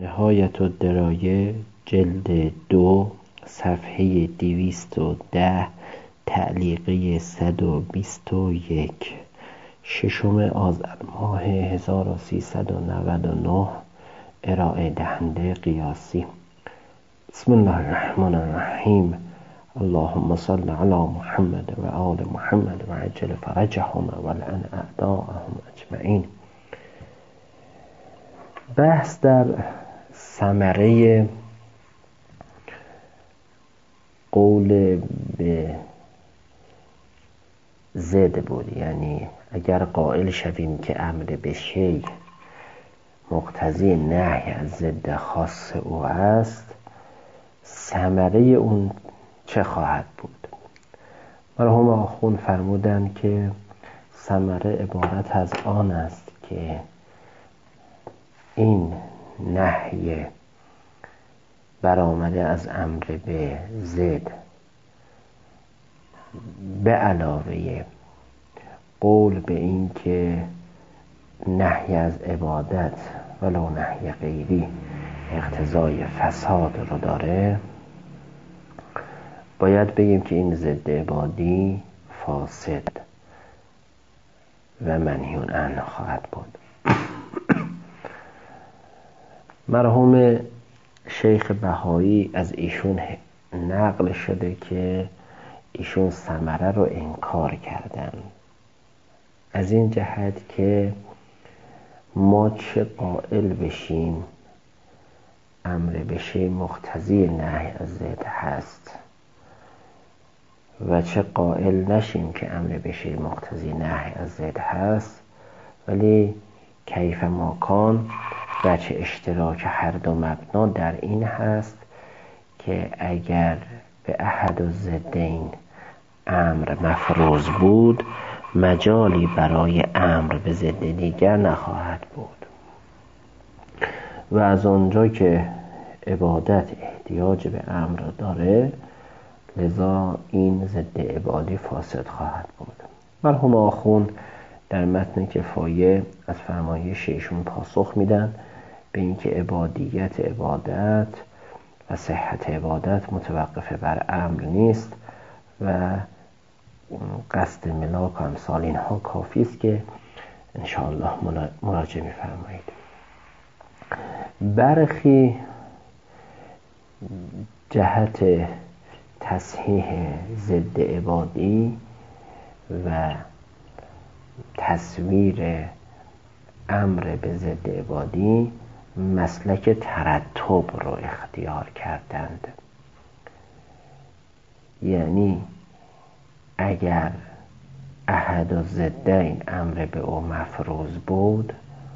نهایت الدرایه جلد 2 صفحه 210 تعلیقه 121 ششم آذر ماه 1399 ارائه دهنده قیاسی. بسم الله الرحمن الرحیم. اللهم صل علی محمد و آل محمد و عجل فرجهم و لعن اعداءهم اجمعین. بحث در ثمره قول به ضد بود، یعنی اگر قائل شویم که امر به شیء مقتضی نهی از ضد خاص او است، ثمره اون چه خواهد بود؟ مرحوم آخوند فرمودند که ثمره عبارت از آن است که این نهی برآمده از امر به ضد به علاوه قول به این که نهی از عبادت ولو نهی غیری اقتضای فساد رو داره، باید بگیم که این ضد عبادی فاسد و منهی عنه خواهد بود. مرحوم شیخ بهایی از ایشون نقل شده که ایشون ثمره رو انکار کردن، از این جهت که ما چه قائل بشیم امر به شیء مقتضی نهی از ضد هست و چه قائل نشیم که امر به شیء مقتضی نهی از ضد هست، ولی کیف ما کان وجه اشتراک هر دو مبنا در این هست که اگر به احد الضدین امر مفروض بود، مجالی برای امر به ضد دیگر نخواهد بود و از آنجا که عبادت احتیاج به امر داره، لذا این ضد عبادی فاسد خواهد بود. مرحوم آخوند در متن کفایه از فرمایش ایشون پاسخ میدن به اینکه عبادیت عبادت و صحت عبادت متوقف بر امر نیست و قصد ملاک و امثال اینها کافی است که انشاءالله مراجعه می‌فرمایید. برخی جهت تصحیح ضد عبادی و تصویر امر به ضد عبادی مسلک ترتب رو اختیار کردند، یعنی اگر احد الضدین امر به او مفروض بود،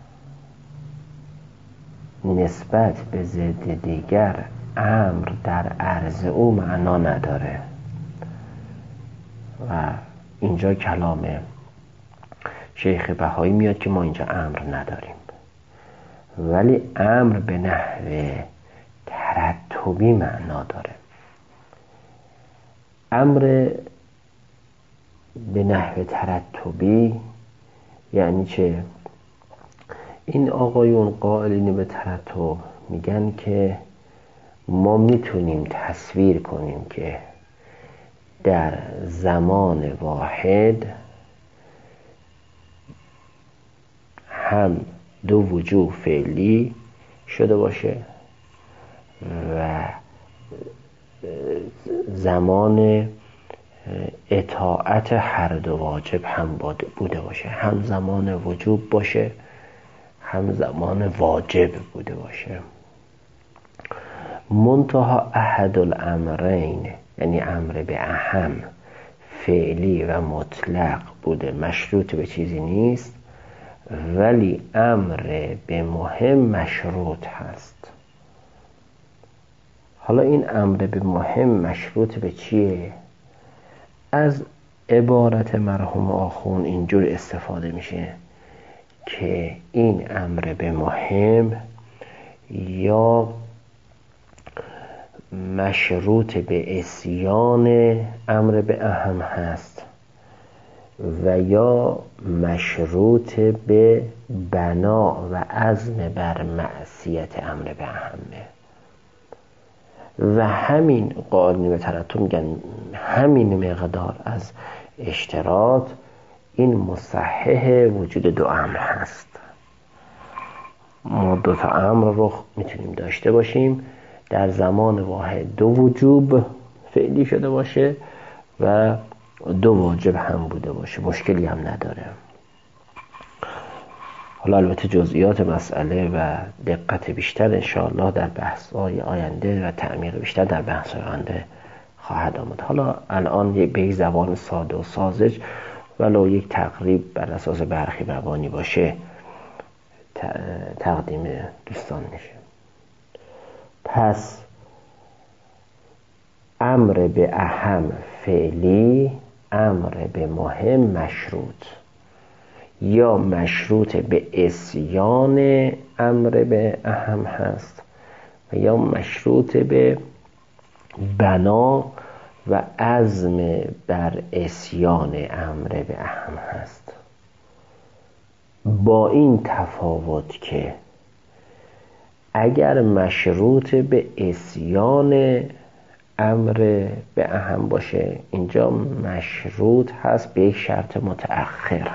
نسبت به ضد دیگر امر در عرض او معنا نداره و اینجا کلام شیخ بهایی میاد که ما اینجا امر نداریم، ولی امر به نحو ترتبی معنا داره. امر به نحو ترتبی یعنی چه؟ این آقایون قائلین به ترتب میگن که ما میتونیم تصویر کنیم که در زمان واحد هم دو وجوه فعلی شده باشه و زمان اطاعت هر دو واجب هم بوده باشه، هم زمان وجوب باشه هم زمان واجب بوده باشه. منتها احد الامرین یعنی امر به اهم فعلی و مطلق بوده، مشروط به چیزی نیست، ولی امر به مهم مشروط هست. حالا این امر به مهم مشروط به چیه؟ از عبارت مرحوم آخوند اینجور استفاده میشه که این امر به مهم یا مشروط به عصیان امر به اهم هست و یا مشروط به بنا و عزم بر معصیت امر به اهمه. و همین قائلین به ترتب میگن همین مقدار از اشتراط این مصحح وجود دو امر هست. ما دو تا امر رو میتونیم داشته باشیم، در زمان واحد دو وجوب فعلی شده باشه و دو واجب هم بوده باشه، مشکلی هم نداره. حالا البته جزئیات مسئله و دقت بیشتر انشاءالله در بحث‌های آینده و تعمیق بیشتر در بحث‌های آینده خواهد آمد. حالا الان به یک زبان ساده و ساذج ولو یک تقریب بر اساس برخی مبانی باشه تقدیم دوستان میشه. پس امر به اهم فعلی، امر به مهم مشروط، یا مشروط به عصیان امر به اهم هست و یا مشروط به بنا و عزم بر عصیان امر به اهم هست. با این تفاوت که اگر مشروط به عصیان امر به اهم باشه، اینجا مشروط هست به یک شرط متأخر،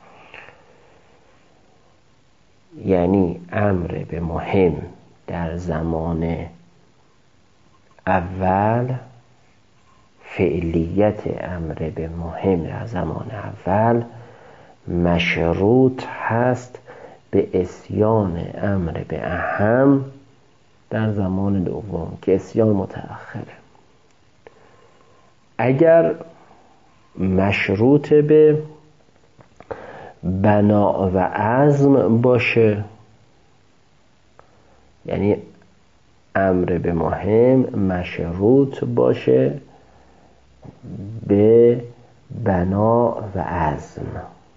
یعنی امر به مهم در زمان اول، فعلیت امر به مهم در زمان اول مشروط هست به عصیان امر به اهم در زمان دوم که عصیان متأخره. اگر مشروط به بنا و عزم باشه، یعنی امر به مهم مشروط باشه به بنا و عزم،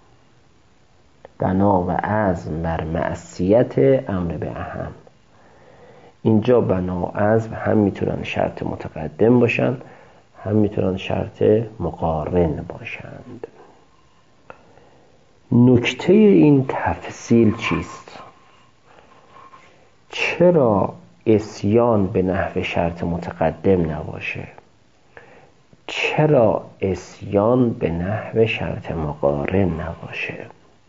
بنا و عزم بر معصیت امر به اهم، اینجا بنا و عزم هم میتونن شرط متقدم باشن، هم میتونن شرط مقارن باشند. نکته این تفصیل چیست؟ چرا عصیان به نحو شرط متقدم نباشه؟ چرا عصیان به نحو شرط مقارن نباشه؟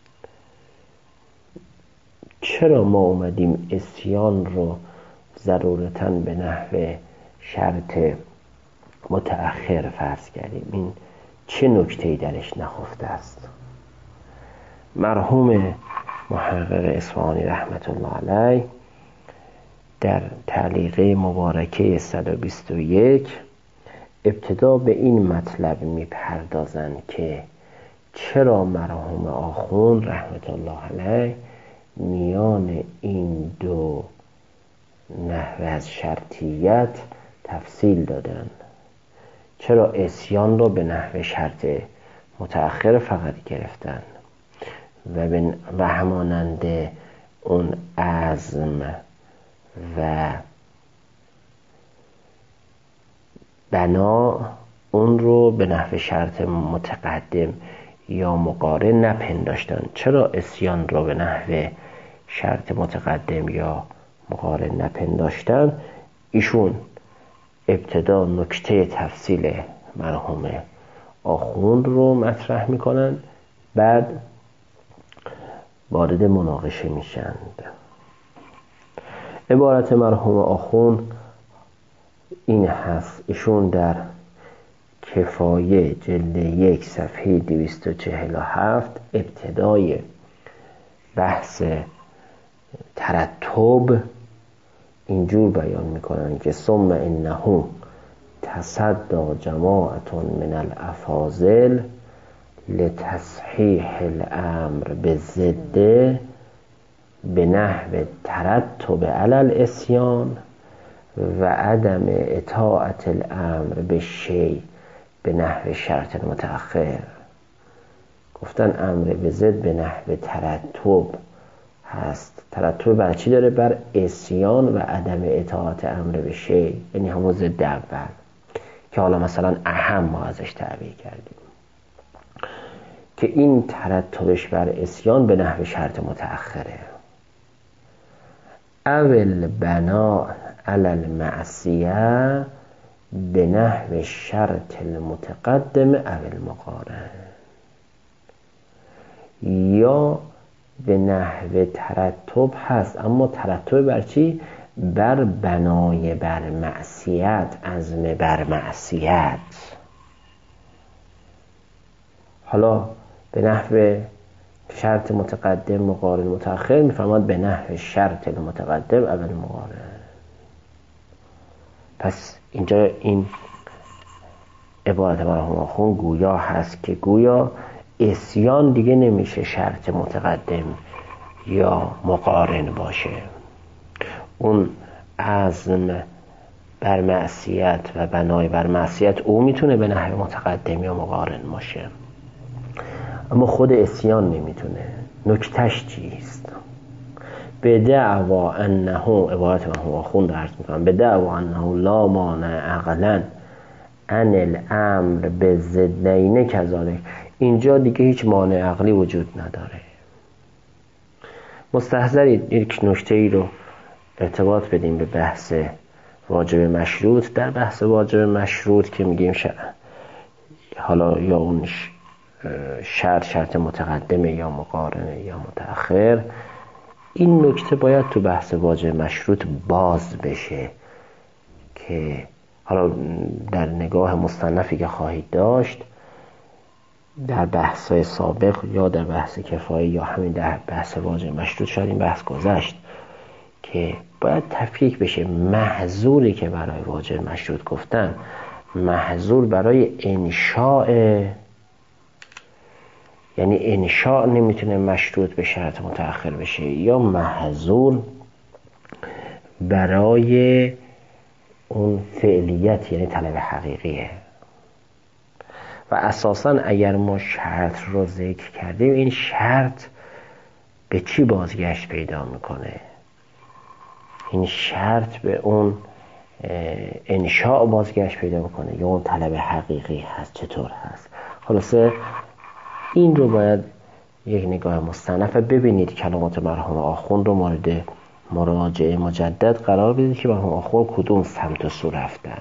چرا ما اومدیم عصیان رو ضرورتاً به نحو شرط متأخر فرض کردیم؟ این چه نکته‌ای درش نهفته است؟ مرحوم محقق اصفهانی رحمت الله علیه در تعلیقه مبارکه 121 ابتدا به این مطلب میپردازند که چرا مرحوم آخوند رحمت الله علیه میان این دو نحو از شرطیت تفصیل دادن. چرا عصیان رو به نحو شرط متأخر فقط گرفتن و همانند اون عزم و بنا اون رو به نحو شرط متقدم یا مقارن نپنداشتن؟ چرا عصیان رو به نحو شرط متقدم یا مقارن نپنداشتن؟ ایشون ابتدا نکته تفصیل مرحوم آخوند رو مطرح میکنن، بعد وارد مناقشه میشند. عبارت مرحوم آخوند این هست، ایشون در کفایه جلد 1 صفحه 247 ابتدای بحث ترتب اینجور بیان میکنن که ثم انه تصدى جماعة من الافاضل لتصحیح الامر بالضد به نحو ترتب علی العصیان و عدم اطاعت الامر بالشیء به نحو شرط متأخر. گفتن امر به ضد به نحو ترتب هست. ترتب بر چی داره؟ بر عصیان و عدم اطاعت امر به شیء، یعنی همون ضد اول که حالا مثلا اهم ما ازش تعبیر کردیم. که این ترتبش بر اسیان به نحو شرط متأخره. اول بنا علی المعصیه به نحو شرط المتقدم اول مقارن، یا به نحو ترتب هست اما ترتب بر چی؟ بر بنای بر معصیت، عزم بر معصیت. حالا به نحو شرط متقدم مقارن متأخر میفرماد به نحو شرط المتقدم اول مقارن. پس اینجا این عبارت مرحوم آخوند گویا هست که گویا اسیان دیگه نمیشه شرط متقدم یا مقارن باشه، اون عزم بر معصیت و بنای بر معصیت او میتونه به نحو متقدم یا مقارن باشه، اما خود اسیان نمیتونه. نکتهش چیست؟ به دعوا انه، عبارت مرحوم آخوند عرض میکنم، به دعوا انه لا مانع عقلا ان الامر به ضدین کذالک. اینجا دیگه هیچ مانع عقلی وجود نداره. مستحضرید یک نکته ای رو ارتباط بدیم به بحث واجب مشروط. در بحث واجب مشروط که میگیم حالا یا اون شرط متقدمه یا مقارنه یا متأخر، این نکته باید تو بحث واجب مشروط باز بشه که حالا در نگاه مصنفی که خواهید داشت در بحث‌های سابق یا در بحث کفایه یا همین در بحث واجب مشروط شاید این بحث گذشت که باید تفکیک بشه. محظوری که برای واجب مشروط گفتن، محظور برای انشاء، یعنی انشاء نمیتونه مشروط به شرط متأخر بشه، یا محظور برای اون فعلیت یعنی طلب حقیقیه. و اساساً اگر ما شرط رو ذکر کردیم، این شرط به چی بازگشت پیدا میکنه؟ این شرط به اون انشاء بازگشت پیدا میکنه یا اون طلب حقیقی هست؟ چطور هست؟ خلاصه این رو باید یک نگاه مستنف ببینید. کلمات مرحوم آخوند رو مورد مراجعه مجدد قرار بدید که مرحوم آخوند کدوم سمت و سو رفتن.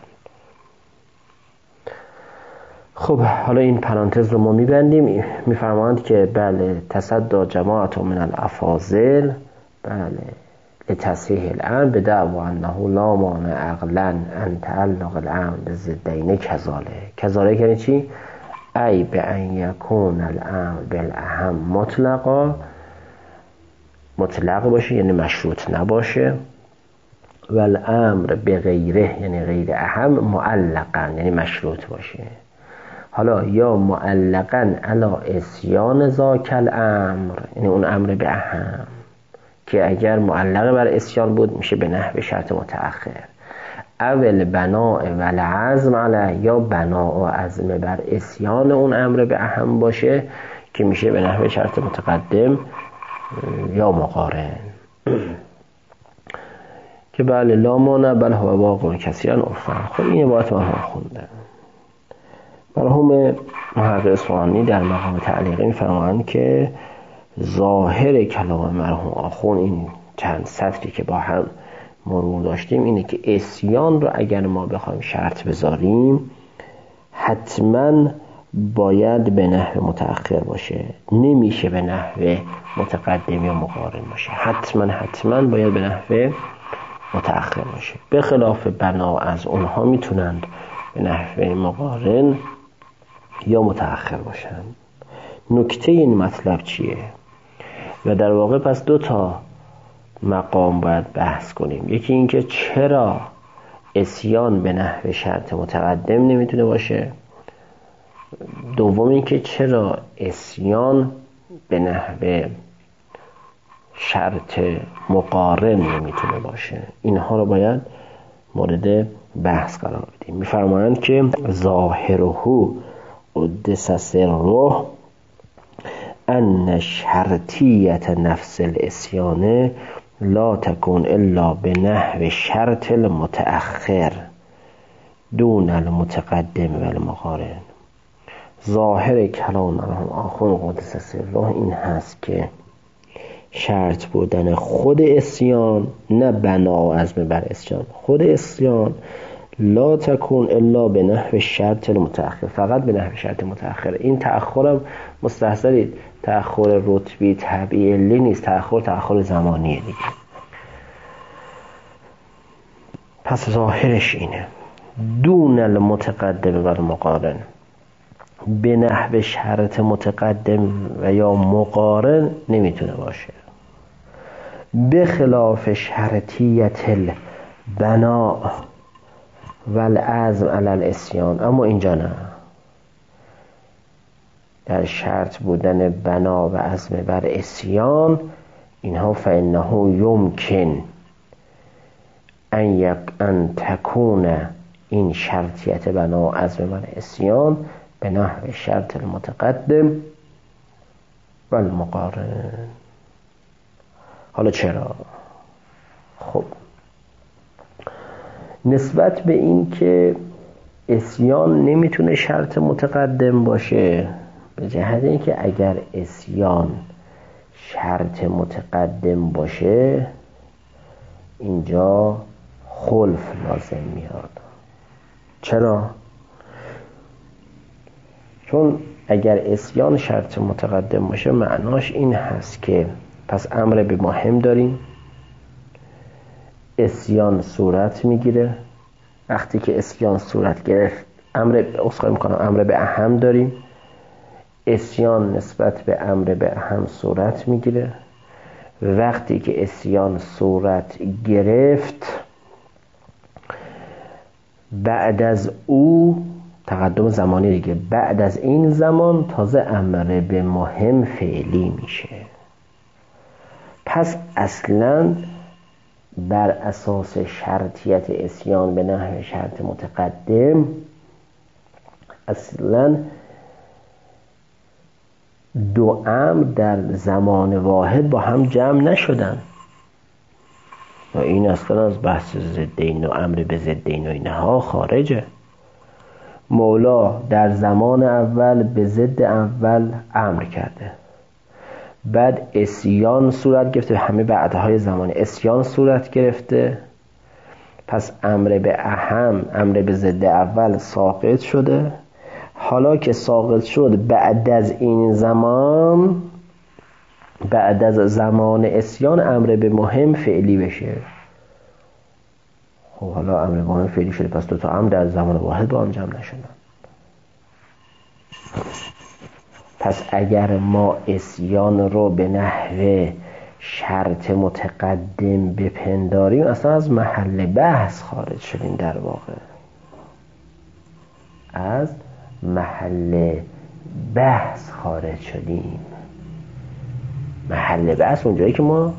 خب حالا این پرانتز رو ما میبندیم. میفرمایند که بله تصدی جماعت من الافاضل بله لتصحیح الامر به دعوا انه لا مانع عقلا ان تعلق الامر به ضدین کذالک یعنی چی؟ ای به ان یکون الامر بالاهم مطلق باشه یعنی مشروط نباشه، و الامر به غیره یعنی غیر اهم معلقا یعنی مشروط باشه. حالا یا معلقا علی اسیان ذاک الامر یعنی اون امر به اهم که اگر معلق بر اسیان بود میشه به نحو شرط متأخر. اول بناء و العزم علی، یا بنا و عزم بر اسیان اون امر به اهم باشه که میشه به نحو شرط متقدم یا مقارن. که بله لا مانع بل هو واقع کثیرا عرفا. خب این عبارت ما هم خوندن. مرحوم محقق اصفهانی در مقام تعلیقی می‌فرمایند که ظاهر کلام مرحوم آخوند این چند سطری که با هم مرور داشتیم اینه که اسیان رو اگر ما بخوایم شرط بذاریم حتما باید به نحو متأخر باشه، نمیشه به نحو متقدم یا مقارن باشه، حتما باید به نحو متأخر باشه. به خلاف بنا از اونها میتونند به نحو مقارن یا متأخر باشن. نکته این مطلب چیه؟ و در واقع پس دو تا مقام باید بحث کنیم. یکی این که چرا اسیان به نحو شرط متقدم نمیتونه باشه، دوم این که چرا اسیان به نحو شرط مقارن نمیتونه باشه. اینها رو باید مورد بحث قرار بدیم. میفرمایند که ظاهره قدس سره ان شرطیت نفس الاسیان لا تكون الا به نحو شرط المتأخر دون المتقدم و المقارن. ظاهر کلام مرحوم آخوند قدس سره این هست که شرط بودن خود عصیان، نه بنا و عزم بر عصیان، خود عصیان لا تکون الا به نحو شرط المتأخر، فقط به نحو شرط متأخر. این تأخرم مستحضرید تأخر رتبی طبیعی علی نیست، تأخر زمانیه دیگه. پس ظاهرش اینه دون المتقدم و المقارن، به نحو شرط متقدم و یا مقارن نمیتونه باشه، به خلاف شرطیت البناء و العزم علی العصیان. اما اینجا نه، در شرط بودن بنا و عزم بر عصیان اینها فانه یمکن ان تکون این شرطیت بنا و عزم بر عصیان به نحو شرط المتقدم و المقارن. حالا چرا؟ خب نسبت به این که عصیان نمیتونه شرط متقدم باشه، به جهت اینکه اگر عصیان شرط متقدم باشه اینجا خلف لازم میاد. چرا؟ چون اگر عصیان شرط متقدم باشه معناش این هست که پس امر به مهم داریم، عصیان صورت میگیره. وقتی که عصیان صورت گرفت امر به اهم داریم، عصیان نسبت به امر به اهم صورت میگیره. وقتی که عصیان صورت گرفت بعد از او تقدم زمانی دیگه، بعد از این زمان تازه امر به مهم فعلی میشه. پس اصلا بر اساس شرطیت عصیان به نحو شرط متقدم اصلا دو امر در زمان واحد با هم جمع نشدن و این اصلا از بحث ضدین و امر به ضدین و اینها خارجه. مولا در زمان اول به ضد اول امر کرده، بعد عصیان صورت گرفته، همه بعدهای زمان عصیان صورت گرفته، پس امر به اهم امر به ضد اول ساقط شده. حالا که ساقط شد بعد از این زمان، بعد از زمان عصیان امر به مهم فعلی بشه. خب حالا امر به مهم فعلی شده، پس دوتا امر در زمان واحد با هم جمع نشدن. پس اگر ما عصیان رو به نحو شرط متقدم بپنداریم اصلا از محل بحث خارج شدیم، در واقع از محل بحث خارج شدیم. محل بحث اونجایی که ما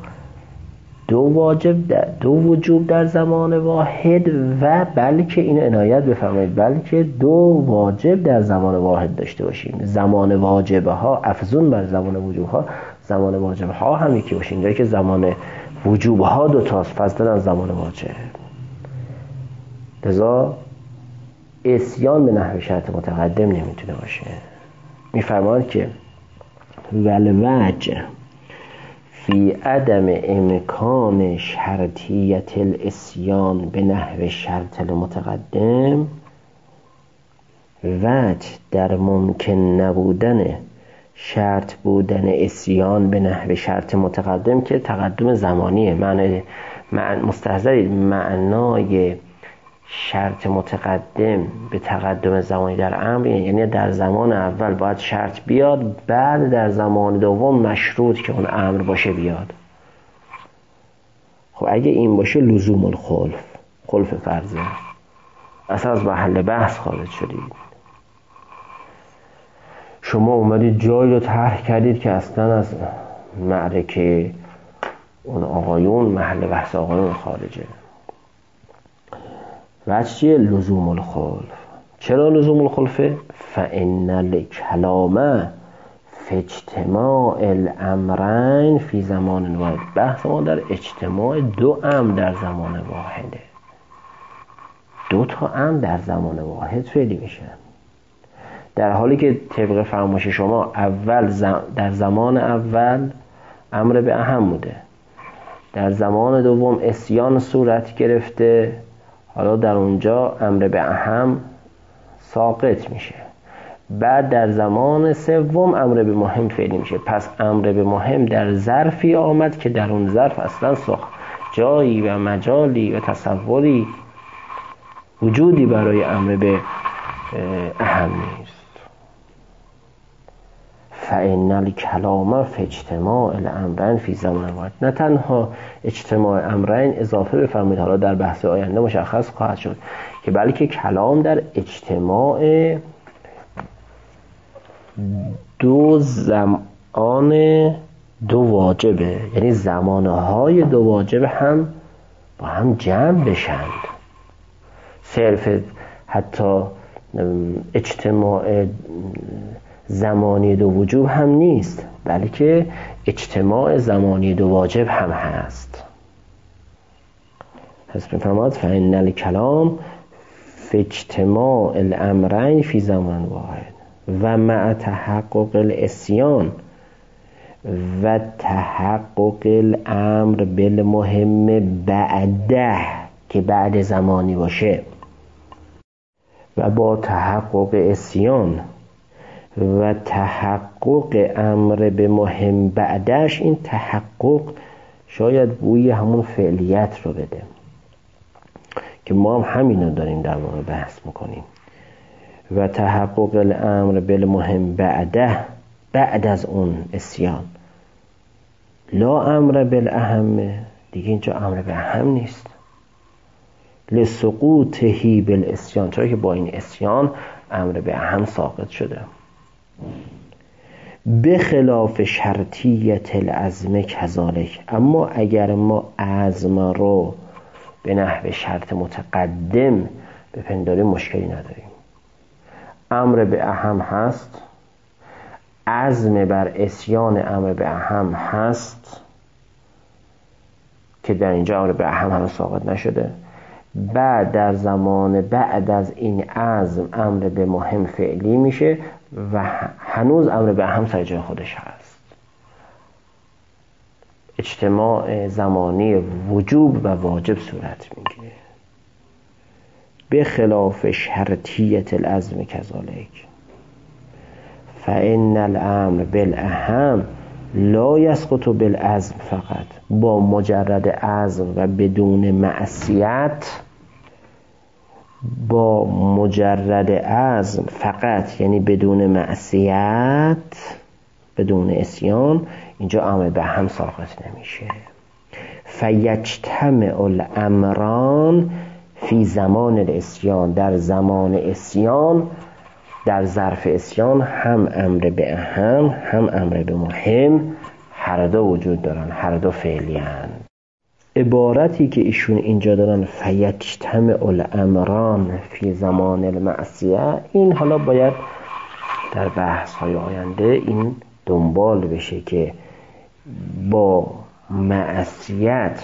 دو وجوب در زمان واحد و بلکه اینو عنایت بفرمایید بلکه دو واجب در زمان واحد داشته باشیم. زمان واجبه ها افزون بر زمان وجوب ها، زمان واجبه ها هم یکی باشه. اینجایی که زمان وجوب ها دوتاست فضلا از زمان واجب. لذا عصیان به نحو شرط متقدم نمیتونه باشه. میفرماند که والوجه فی عدم امکان شرطیت العصیان به نحو شرط المتقدم، وجه در ممکن نبودن شرط بودن عصیان به نحو شرط متقدم که تقدم زمانیه. مستحضرید معنای شرط متقدم به تقدم زمانی در امر، یعنی در زمان اول باید شرط بیاد، بعد در زمان دوم مشروط که اون امر باشه بیاد. خب اگه این باشه لزوم الخلف، خلف فرضه، اصلا از محل بحث خارج شدید. شما اومدید جایی رو طرح کردید که اصلا از معرکه اون آقایون، محل بحث آقایون خارجه. وجه چیه؟ لزوم الخلف. چرا لزوم الخلفه؟ فإن الکلام فی اجتماع الامرین فی زمان واحد. بحث ما در اجتماع دو امر در زمان واحده. دو تا امر در زمان واحد فعلی میشن. در حالی که طبق فرمایش شما در زمان اول امر به اهم بوده، در زمان دوم عصیان صورت گرفته، حالا در اونجا امر به اهم ساقط میشه، بعد در زمان سوم امر به مهم فعلی میشه. پس امر به مهم در ظرفی آمد که در اون ظرف اصلا جایی و مجالی و تصوری وجودی برای امر به اهم نیست. فإن الکلام فی اجتماع الامرین فی زمان واحد. نه تنها اجتماع امرین اضافه بفرمایید، حالا در بحث آینده مشخص خواهد شد که بلکه کلام در اجتماع دو زمان دو واجبه، یعنی زمانهای دو واجب هم با هم جمع بشند. صرف حتی اجتماع زمانی دو وجوب هم نیست، بلکه اجتماع زمانی دو واجب هم هست. پس می‌فرماد فإن الکلام فی اجتماع الامرین فی زمان واحد و مع تحقق العصیان و تحقق الامر بالمهم بعده، که بعد زمانی باشه، و با تحقق عصیان و تحقق امر به مهم بعدش، این تحقق شاید بوی همون فعلیت رو بده که ما هم همینو داریم در واقع بحث میکنیم. و تحقق الامر بالمهم بعده، بعد از اون عصیان. لا امر بالاهم، دیگه اینجا امر به اهم نیست. لسقوطه بالعصیان، چرا که با این عصیان امر به اهم ساقط شده. بخلاف شرطیت العزم کذالک، اما اگر ما عزم رو به نحو شرط متقدم بپنداریم مشکلی نداریم. امر به اهم هست، عزم بر عصیان امر به اهم هست که در اینجا امر به اهم هم ساقط نشده. بعد در زمان بعد از این عزم امر به مهم فعلی میشه و هنوز امر به اهم سر جای خودش هست. اجتماع زمانی وجوب و واجب صورت میگیره. به خلاف شرطیت العزم کذالک فإن الامر بالاهم لا يسقط بالعزم فقط. با مجرد عزم و بدون معصیت، با مجرد عزم فقط، یعنی بدون معصیت، بدون عصیان، اینجا امر به هم ساقط نمیشه. فیجتمع الامران فی زمان العصیان، در زمان عصیان، در ظرف عصیان هم امر به اهم هم امر به مهم هر دو وجود دارن، هر دو فعلی هستند. عبارتی که ایشون اینجا دارن فیجتمع الامران فی زمان المعصیه، این حالا باید در بحث های آینده این دنبال بشه که با معصیت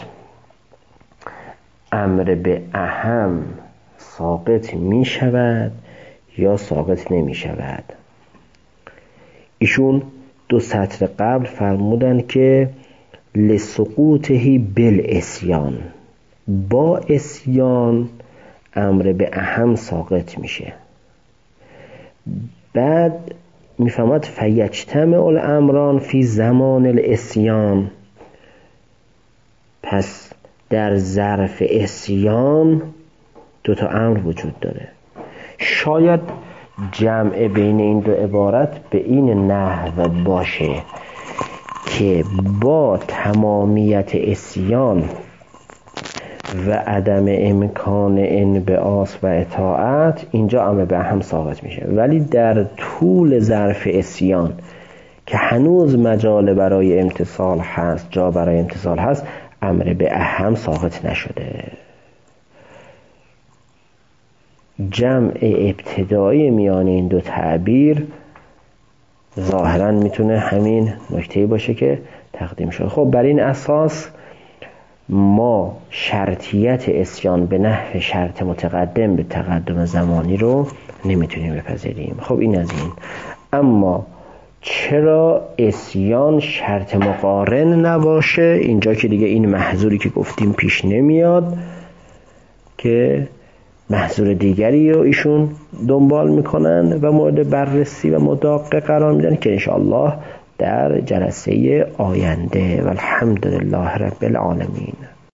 امر به اهم ساقط می شود یا ساقط نمی شود. ایشون 2 سطر قبل فرمودن که لسقوطه بالعصیان، با عصیان امر به اهم ساقط میشه. بعد میفهمد فیجتمع الامران فی زمان العصیان، پس در ظرف عصیان 2 تا امر وجود داره. شاید جمع بین این 2 عبارت به این نحو باشه که با تمامیت عصیان و عدم امکان انبعاث و اطاعت اینجا امر به اهم ثابت میشه، ولی در طول ظرف عصیان که هنوز مجال برای امتثال هست، جا برای امتثال هست، امر به اهم ساقط نشده. جمع ابتدایی میان این 2 تعبیر ظاهرا میتونه همین نکته باشه که تقدیم شده. خب بر این اساس ما شرطیت عصیان به نحو شرط متقدم به تقدم زمانی رو نمیتونیم بپذیریم. خب این از این. اما چرا عصیان شرط مقارن نباشه؟ اینجا که دیگه این محظوری که گفتیم پیش نمیاد که محظور دیگری رو ایشون دنبال میکنن و مورد بررسی و مداقه قرار میدن که انشاءالله در جلسه آینده. والحمدلله رب العالمین.